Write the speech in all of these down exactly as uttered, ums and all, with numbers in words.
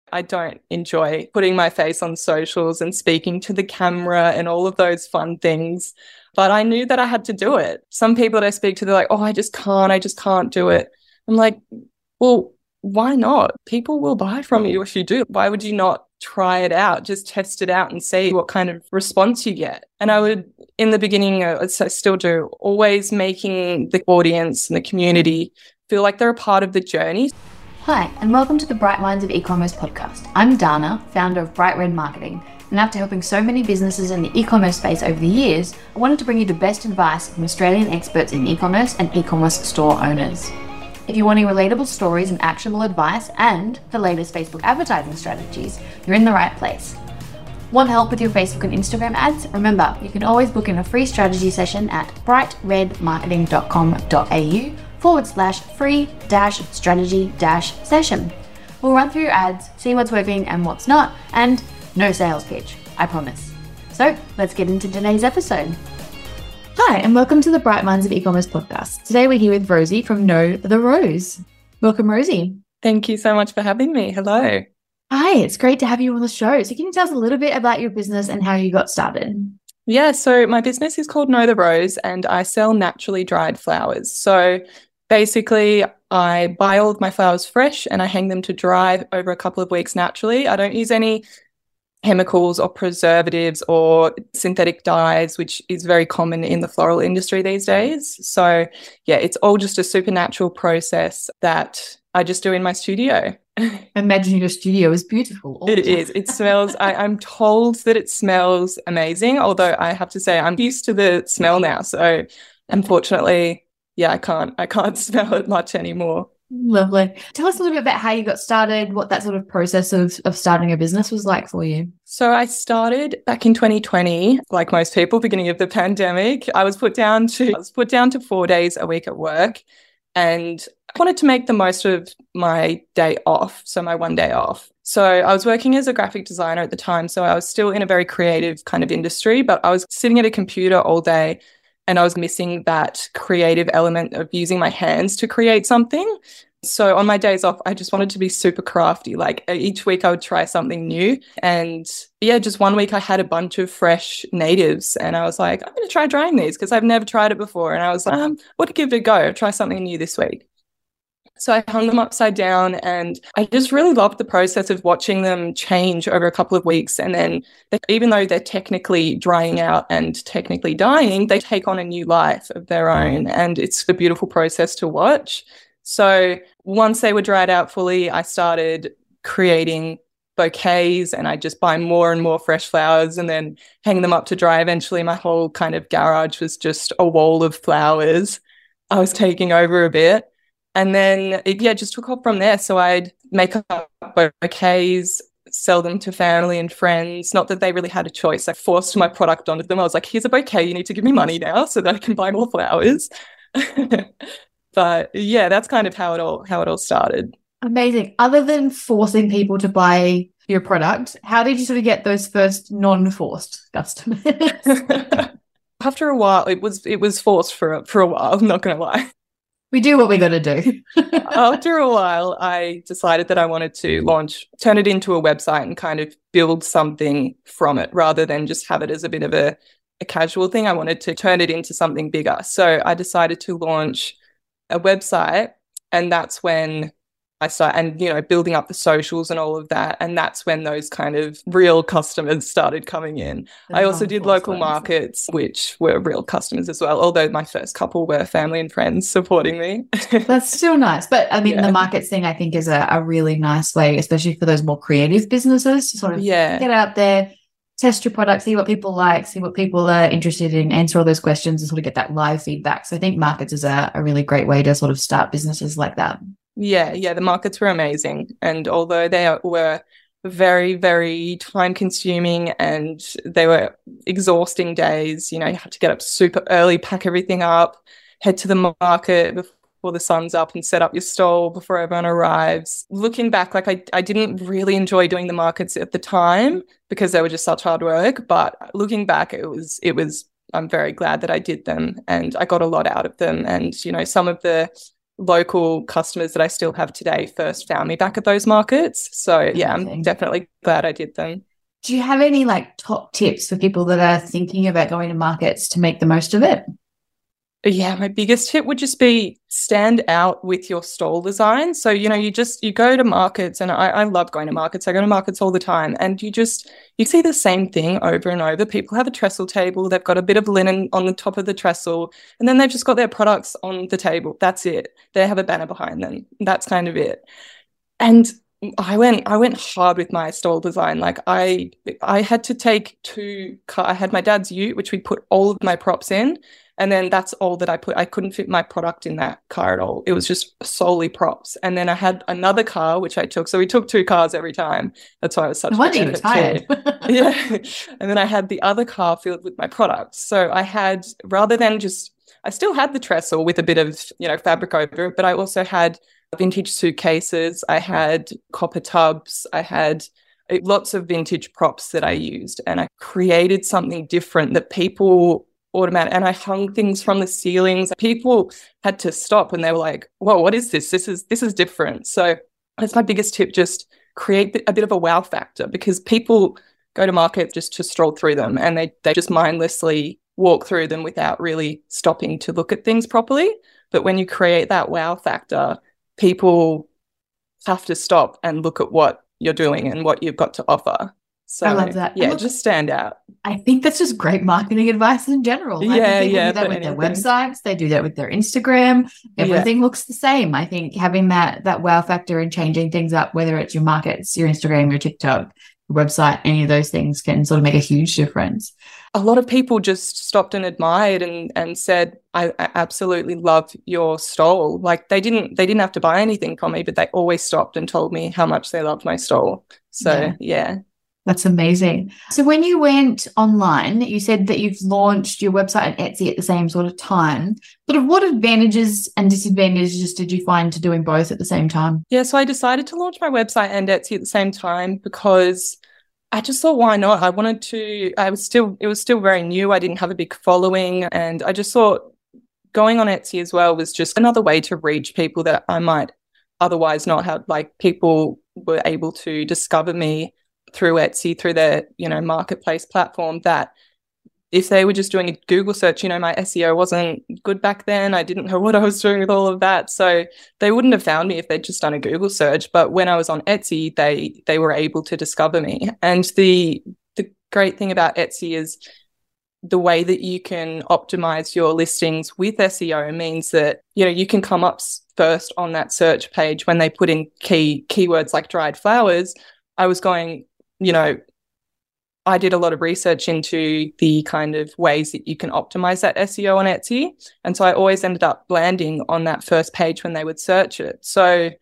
I don't enjoy putting my face on socials and speaking to the camera and all of those fun things. But I knew that I had to do it. Some people that I speak to, they're like, oh, I just can't, I just can't do it. I'm like, well, why not? People will buy from you if you do. Why would you not try it out? Just test it out and see what kind of response you get. And I would, in the beginning, I still do, always making the audience and the community feel like they're a part of the journey. Hi, and welcome to the Bright Minds of E-commerce podcast. I'm Dana, founder of Bright Red Marketing, and after helping so many businesses in the e-commerce space over the years, I wanted to bring you the best advice from Australian experts in e-commerce and e-commerce store owners. If you're wanting relatable stories and actionable advice and the latest Facebook advertising strategies, you're in the right place. Want help with your Facebook and Instagram ads? Remember, you can always book in a free strategy session at bright red marketing dot com dot a u forward slash free dash strategy dash session. We'll run through your ads, see what's working and what's not, and no sales pitch, I promise. So let's get into today's episode. Hi, and welcome to the Bright Minds of E-commerce podcast. Today we're here with Rosie from Know the Rose. Welcome, Rosie. Thank you so much for having me. Hello. Hi, it's great to have you on the show. So can you tell us a little bit about your business and how you got started? Yeah, so my business is called Know the Rose and I sell naturally dried flowers. So basically, I buy all of my flowers fresh and I hang them to dry over a couple of weeks naturally. I don't use any chemicals or preservatives or synthetic dyes, which is very common in the floral industry these days. So yeah, it's all just a supernatural process that I just do in my studio. Imagine your studio is beautiful. It is. It smells, I, I'm told that it smells amazing, although I have to say I'm used to the smell now. So unfortunately, yeah, I can't, I can't smell it much anymore. Lovely. Tell us a little bit about how you got started, what that sort of process of, of starting a business was like for you. So I started back in twenty twenty, like most people, beginning of the pandemic. I was put down to I was put down to four days a week at work, and I wanted to make the most of my day off, so my one day off. So I was working as a graphic designer at the time, so I was still in a very creative kind of industry, but I was sitting at a computer all day and I was missing that creative element of using my hands to create something. So on my days off, I just wanted to be super crafty. Like each week I would try something new. And yeah, just one week I had a bunch of fresh natives and I was like, I'm going to try drying these because I've never tried it before. And I was like, um, what to give it a go? Try something new this week. So I hung them upside down and I just really loved the process of watching them change over a couple of weeks. And then they, even though they're technically drying out and technically dying, they take on a new life of their own. And it's a beautiful process to watch. So once they were dried out fully, I started creating bouquets and I just buy more and more fresh flowers and then hang them up to dry. Eventually, my whole kind of garage was just a wall of flowers. I was taking over a bit. And then, it, yeah, just took off from there. So I'd make up bouquets, sell them to family and friends. Not that they really had a choice. I forced my product onto them. I was like, here's a bouquet. You need to give me money now so that I can buy more flowers. But yeah, that's kind of how it all how it all started. Amazing. Other than forcing people to buy your product, how did you sort of get those first non-forced customers? After a while, it was it was forced for a, for a while. I'm not going to lie. We do what we got to do. After a while, I decided that I wanted to launch, turn it into a website and kind of build something from it rather than just have it as a bit of a, a casual thing. I wanted to turn it into something bigger. So I decided to launch a website, and that's when I started, and, you know, building up the socials and all of that. And that's when those kind of real customers started coming in. The I also did local ones. markets, which were real customers as well, although my first couple were family and friends supporting me. That's still nice. But I mean, yeah. the markets thing, I think, is a, a really nice way, especially for those more creative businesses to sort of yeah. get out there, test your product, see what people like, see what people are interested in, answer all those questions and sort of get that live feedback. So I think markets is a, a really great way to sort of start businesses like that. Yeah, yeah, the markets were amazing. And although they were very, very time consuming and they were exhausting days, you know, you had to get up super early, pack everything up, head to the market before the sun's up and set up your stall before everyone arrives. Looking back, like I, I didn't really enjoy doing the markets at the time because they were just such hard work. But looking back, it was, it was, I'm very glad that I did them and I got a lot out of them. And, you know, some of the local customers that I still have today first found me back at those markets. So yeah, I'm definitely glad I did them. Do you have any like top tips for people that are thinking about going to markets to make the most of it? Yeah, my biggest tip would just be stand out with your stall design. So, you know, you just, you go to markets, and I, I love going to markets. I go to markets all the time, and you just, you see the same thing over and over. People have a trestle table, they've got a bit of linen on the top of the trestle, and then they've just got their products on the table. That's it. They have a banner behind them. That's kind of it. And I went, I went hard with my stall design. Like I, I had to take two, I had my dad's ute, which we put all of my props in. And then that's all that I put. I couldn't fit my product in that car at all. It was just solely props. And then I had another car, which I took. So we took two cars every time. That's why I was such no a good tired. Yeah. And then I had the other car filled with my products. So I had, rather than just, I still had the trestle with a bit of, you know, fabric over it, but I also had vintage suitcases. I had copper tubs. I had lots of vintage props that I used. And I created something different that people automatic, and I hung things from the ceilings. People had to stop and they were like, whoa, what is this? This is this is different. So that's my biggest tip, just create a bit of a wow factor, because people go to market just to stroll through them, and they they just mindlessly walk through them without really stopping to look at things properly. But when you create that wow factor, people have to stop and look at what you're doing and what you've got to offer. So, I love that. Yeah, look, just stand out. I think that's just great marketing advice in general. Yeah, I think people yeah. do that with anything. their websites. They do that with their Instagram. Everything yeah. looks the same. I think having that that wow factor and changing things up, whether it's your markets, your Instagram, your TikTok, your website, any of those things can sort of make a huge difference. A lot of people just stopped and admired and and said, I, I absolutely love your stole. Like they didn't they didn't have to buy anything from me, but they always stopped and told me how much they loved my stole. So yeah. yeah. That's amazing. So when you went online, you said that you've launched your website and Etsy at the same sort of time. Sort of what advantages and disadvantages did you find to doing both at the same time? Yeah, so I decided to launch my website and Etsy at the same time because I just thought, why not? I wanted to, I was still, it was still very new. I didn't have a big following. And I just thought going on Etsy as well was just another way to reach people that I might otherwise not have. Like people were able to discover me through Etsy, through their, you know, marketplace platform, that if they were just doing a Google search, you know, my S E O wasn't good back then. I didn't know what I was doing with all of that. So they wouldn't have found me if they'd just done a Google search. But when I was on Etsy, they they were able to discover me. And the the great thing about Etsy is the way that you can optimize your listings with S E O means that, you know, you can come up first on that search page when they put in key keywords like dried flowers. I was going, you know, I did a lot of research into the kind of ways that you can optimize that S E O on Etsy. And so I always ended up landing on that first page when they would search it. So,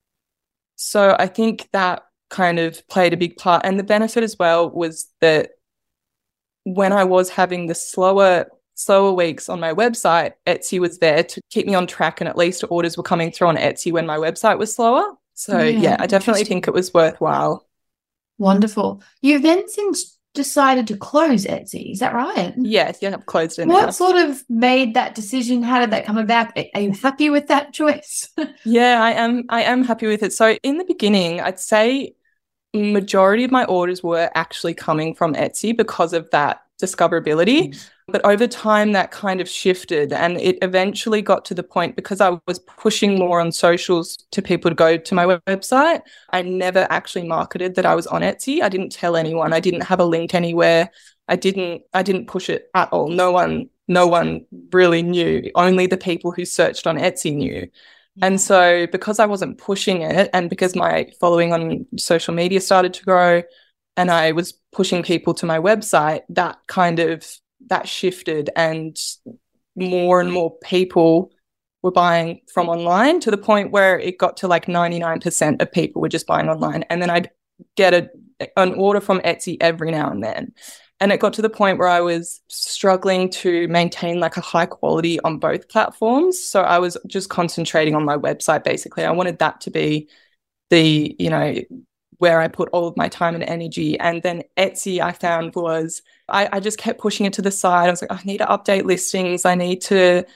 so I think that kind of played a big part. And the benefit as well was that when I was having the slower, slower weeks on my website, Etsy was there to keep me on track, and at least orders were coming through on Etsy when my website was slower. So yeah, yeah I definitely think it was worthwhile. Wonderful. You've then since decided to close Etsy, is that right? Yes, yeah, I've closed it What now. sort of made that decision? How did that come about? Are you happy with that choice? Yeah, I am. I am happy with it. So in the beginning, I'd say majority of my orders were actually coming from Etsy because of that discoverability. Mm. But over time, that kind of shifted, and it eventually got to the point, because I was pushing more on socials to people to go to my website, I never actually marketed that I was on Etsy. I didn't tell anyone. I didn't have a link anywhere. I didn't I didn't push it at all. No one, no one really knew. Only the people who searched on Etsy knew. Yeah. And so because I wasn't pushing it, and because my following on social media started to grow, and I was pushing people to my website, that kind of that shifted, and more and more people were buying from online, to the point where it got to like ninety-nine percent of people were just buying online. And then I'd get a, an order from Etsy every now and then. And it got to the point where I was struggling to maintain like a high quality on both platforms. So I was just concentrating on my website, basically. I wanted that to be the, you know, where I put all of my time and energy. And then Etsy, I found was, I, I just kept pushing it to the side. I was like, I need to update listings. I need to,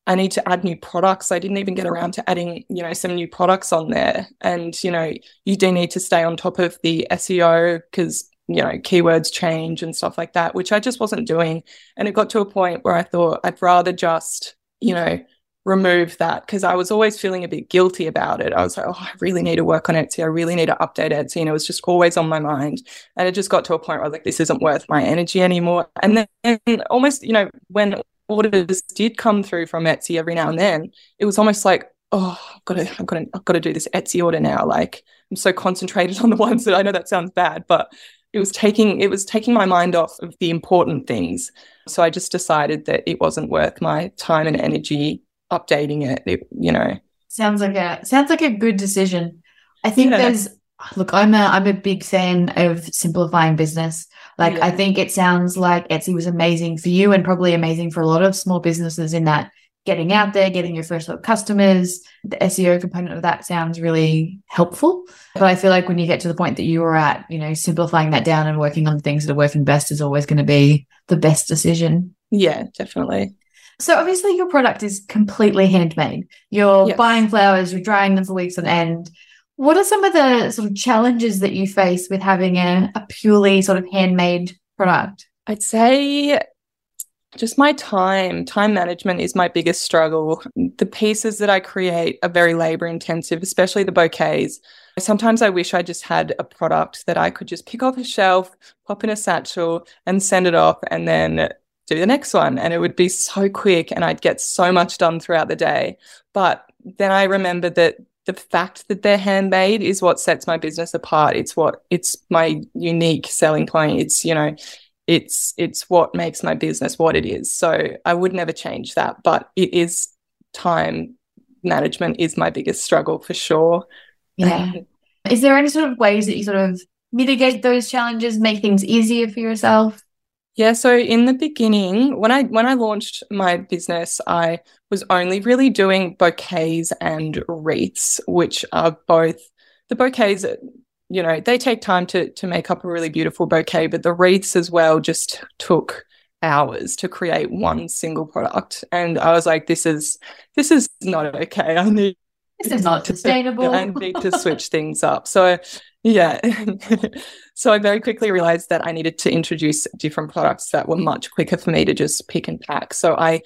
I need to add new products. I didn't even get around to adding, you know, some new products on there. And, you know, you do need to stay on top of the S E O because, you know, keywords change and stuff like that, which I just wasn't doing. And it got to a point where I thought I'd rather just, you know, remove that, because I was always feeling a bit guilty about it. I was like, oh, I really need to work on Etsy. I really need to update Etsy. And it was just always on my mind. And it just got to a point where I was like, this isn't worth my energy anymore. And then almost, you know, when orders did come through from Etsy every now and then, it was almost like, oh, I've got to, I've got to, I've got to do this Etsy order now. Like, I'm so concentrated on the ones that I know that sounds bad, but it was taking, it was taking my mind off of the important things. So I just decided that it wasn't worth my time and energy updating it, it, you know. Sounds like a sounds like a good decision. I think yeah. there's look, I'm a I'm a big fan of simplifying business. Like yeah. I think it sounds like Etsy was amazing for you and probably amazing for a lot of small businesses in that getting out there, getting your first lot of customers, the S E O component of that sounds really helpful. But I feel like when you get to the point that you were at, you know, simplifying that down and working on the things that are working best is always going to be the best decision. Yeah, definitely. So obviously your product is completely handmade. You're yes. buying flowers, you're drying them for weeks on end. What are some of the sort of challenges that you face with having a, a purely sort of handmade product? I'd say just my time. Time management is my biggest struggle. The pieces that I create are very labor intensive, especially the bouquets. Sometimes I wish I just had a product that I could just pick off a shelf, pop in a satchel and send it off and then do the next one, and it would be so quick and I'd get so much done throughout the day. But then I remembered that the fact that they're handmade is what sets my business apart. It's what it's my unique selling point. It's, you know, it's it's what makes my business what it is. So I would never change that, but it is time management is my biggest struggle for sure. Yeah. Is there any sort of ways that you sort of mitigate those challenges, make things easier for yourself? Yeah, so in the beginning, when I when I launched my business, I was only really doing bouquets and wreaths, which are both the bouquets, you know, they take time to to make up a really beautiful bouquet, but the wreaths as well just took hours to create one single product. And I was like, this is this is not okay. I need This is not sustainable. I need to switch things up. So yeah. So I very quickly realized that I needed to introduce different products that were much quicker for me to just pick and pack. So I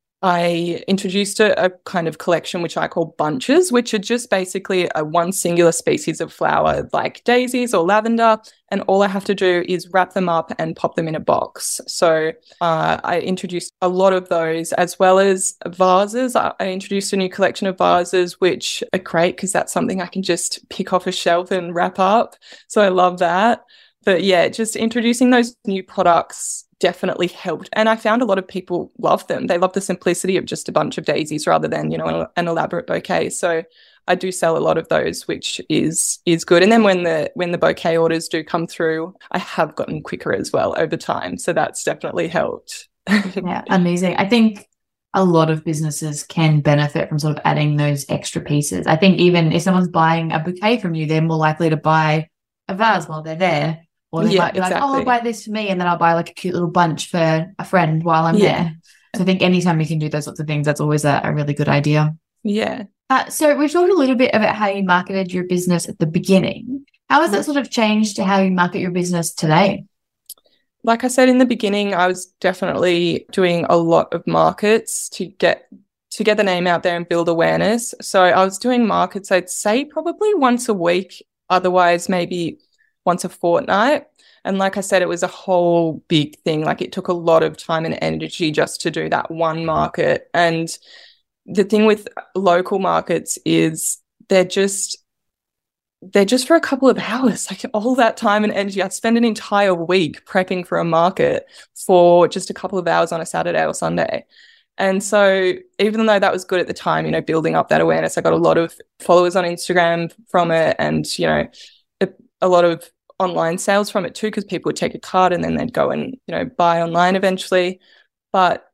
I introduced a, a kind of collection which I call bunches, which are just basically a one singular species of flower like daisies or lavender, and all I have to do is wrap them up and pop them in a box. So uh, I introduced a lot of those, as well as vases. I, I introduced a new collection of vases, which are great because that's something I can just pick off a shelf and wrap up. So I love that. But yeah, just introducing those new products definitely helped. And I found a lot of people love them. They love the simplicity of just a bunch of daisies rather than, you know, an, an elaborate bouquet. So I do sell a lot of those, which is is good. And then when the when the bouquet orders do come through, I have gotten quicker as well over time. So that's definitely helped. Yeah, amazing. I think a lot of businesses can benefit from sort of adding those extra pieces. I think even if someone's buying a bouquet from you, they're more likely to buy a vase while they're there. Or they yeah, might be exactly. like, oh, I'll buy this for me, and then I'll buy like a cute little bunch for a friend while I'm yeah. there. So I think anytime you can do those sorts of things, that's always a, a really good idea. Yeah. Uh, so we've talked a little bit about how you marketed your business at the beginning. How has that sort of changed to how you market your business today? Like I said in the beginning, I was definitely doing a lot of markets to get to get the name out there and build awareness. So I was doing markets, I'd say probably once a week, otherwise maybe once a fortnight. And like I said, it was a whole big thing. Like it took a lot of time and energy just to do that one market. And the thing with local markets is they're just they're just for a couple of hours. Like all that time and energy, I'd spend an entire week prepping for a market for just a couple of hours on a Saturday or Sunday. And so even though that was good at the time, you know, building up that awareness, I got a lot of followers on Instagram from it, and, you know, a, a lot of online sales from it too, because people would take a card and then they'd go and, you know, buy online eventually. But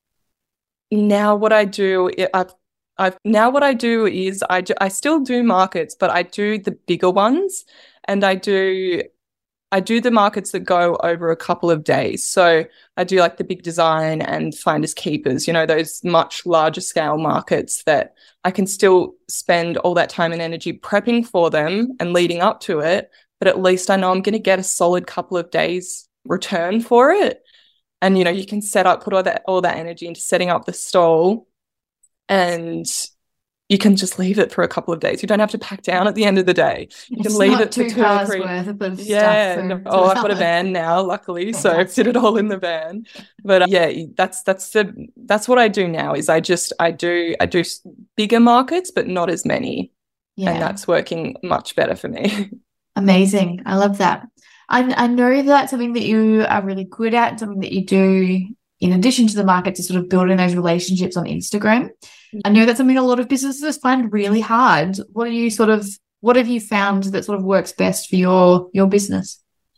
now what I do, it, I've, I've now what I do is I, I still do markets, but I do the bigger ones, and I do I do the markets that go over a couple of days. So I do like the Big Design and Finders Keepers, you know, those much larger scale markets that I can still spend all that time and energy prepping for them and leading up to it. But at least I know I'm going to get a solid couple of days return for it. And, you know, you can set up, put all that, all that energy into setting up the stall, and you can just leave it for a couple of days. You don't have to pack down at the end of the day. You it's can leave not it for two two or three. Worth of yeah. stuff No, oh, I've got a van now, luckily, so I fit it all in the van. But uh, yeah, that's that's the that's what I do now. Is I just I do I do bigger markets, but not as many, yeah. And that's working much better for me. Amazing, I love that. I I know that's something that you are really good at, something that you do in addition to the market, to sort of building those relationships on Instagram. I know that's something a lot of businesses find really hard. What are you sort of, what have you found that sort of works best for your, your business?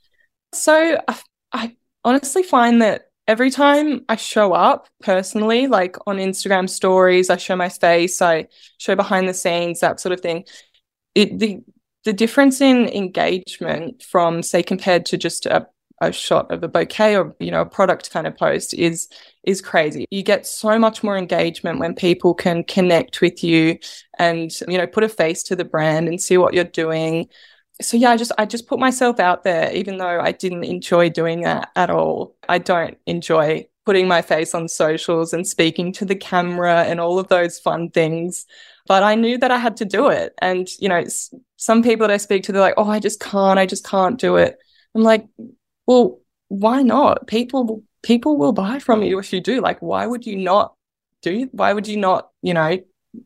So I, I honestly find that every time I show up personally, like on Instagram stories, I show my face, I show behind the scenes, that sort of thing. It, the, the difference in engagement from, say, compared to just a a shot of a bouquet or, you know, a product kind of post is is crazy. You get so much more engagement when people can connect with you and, you know, put a face to the brand and see what you're doing. So yeah, I just I just put myself out there, even though I didn't enjoy doing that at all. I don't enjoy putting my face on socials and speaking to the camera and all of those fun things. But I knew that I had to do it. And, you know, some people that I speak to, they're like, oh, I just can't, I just can't do it. I'm like, well, why not? People people will buy from you if you do. Like, why would you not do? Why would you not, you know,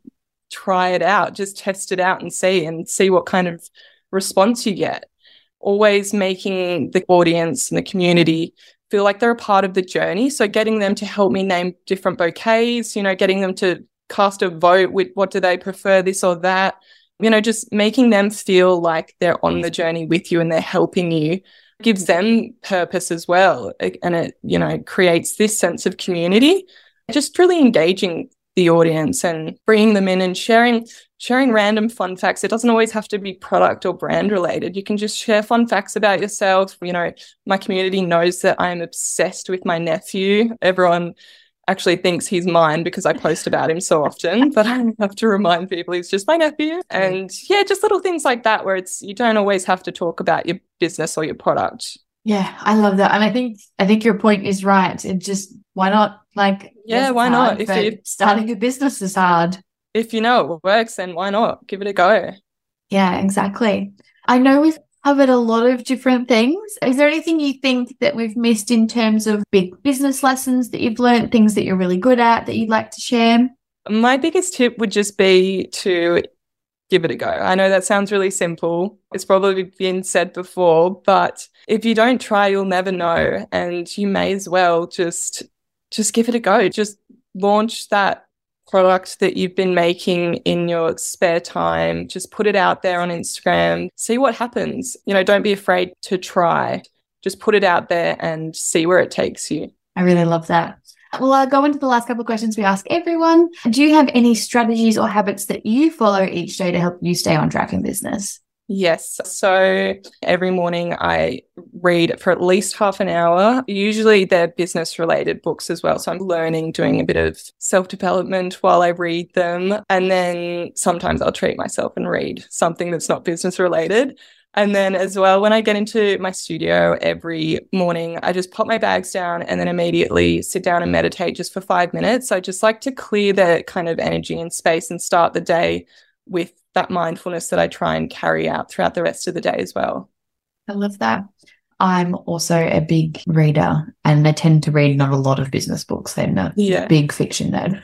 try it out? Just test it out and see and see what kind of response you get. Always making the audience and the community feel like they're a part of the journey. So getting them to help me name different bouquets, you know, getting them to cast a vote with what do they prefer, this or that. You know, just making them feel like they're on the journey with you and they're helping you. Gives them purpose as well, and it, you know, creates this sense of community. Just really engaging the audience and bringing them in and sharing sharing random fun facts. It doesn't always have to be product or brand related. You can just share fun facts about yourself. You know, my community knows that I'm obsessed with my nephew. Everyone actually thinks he's mine because I post about him so often, but I have to remind people he's just my nephew. And yeah, just little things like that where it's, you don't always have to talk about your business or your product. Yeah, I love that. And I think, I think your point is right. It just, why not? Like, yeah, yes, why hard, not? If you starting a business is hard. If you know it works, then why not? Give it a go. Yeah, exactly. I know we've covered a lot of different things. Is there anything you think that we've missed in terms of big business lessons that you've learned, things that you're really good at that you'd like to share? My biggest tip would just be to give it a go. I know that sounds really simple. It's probably been said before, but if you don't try, you'll never know. And you may as well just, just give it a go. Just launch that product that you've been making in your spare time. Just put it out there on Instagram, see what happens. You know, don't be afraid to try. Just put it out there and see where it takes you. I really love that. Well, I'll go into the last couple of questions we ask everyone. Do you have any strategies or habits that you follow each day to help you stay on track in business? Yes. So every morning I read for at least half an hour. Usually they're business related books as well. So I'm learning, doing a bit of self-development while I read them. And then sometimes I'll treat myself and read something that's not business related. And then as well, when I get into my studio every morning, I just pop my bags down and then immediately sit down and meditate just for five minutes. I just like to clear the kind of energy and space and start the day with that mindfulness that I try and carry out throughout the rest of the day as well. I love that. I'm also a big reader and I tend to read not a lot of business books. They're not yeah. big fiction nerd.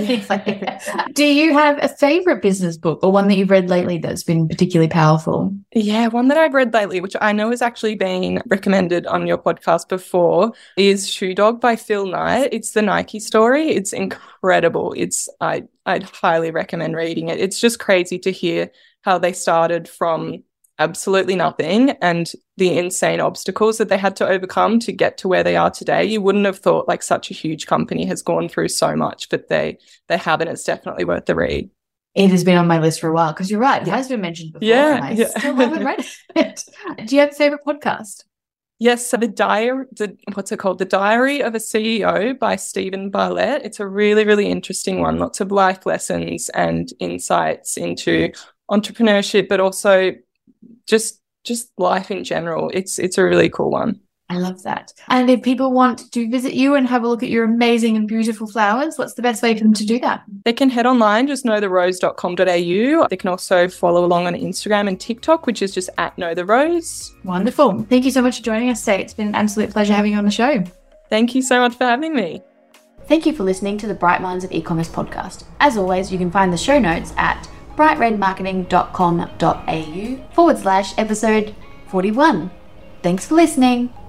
Do you have a favorite business book or one that you've read lately that's been particularly powerful? Yeah, one that I've read lately, which I know has actually been recommended on your podcast before, is Shoe Dog by Phil Knight. It's the Nike story. It's incredible. It's I I'd highly recommend reading it. It's just crazy to hear how they started from absolutely nothing and the insane obstacles that they had to overcome to get to where they are today. You wouldn't have thought like such a huge company has gone through so much, but they they haven't. It's definitely worth the read. It has been on my list for a while because you're right. It has been mentioned before yeah, and I yeah. still haven't read it. Do you have a favourite podcast? Yes, so the diary, the, what's it called? The Diary of a C E O by Stephen Bartlett. It's a really, really interesting one. Lots of life lessons and insights into entrepreneurship, but also just just life in general. It's it's a really cool one. I love that. And if people want to visit you and have a look at your amazing and beautiful flowers, what's the best way for them to do that? They can head online, just know the rose dot com dot a u. They can also follow along on Instagram and TikTok, which is just at Know The Rose. Wonderful. Thank you so much for joining us today. It's been an absolute pleasure having you on the show. Thank you so much for having me. Thank you for listening to the Bright Minds of E-commerce podcast. As always, you can find the show notes at bright red marketing dot com dot a u forward slash episode forty-one. Thanks for listening.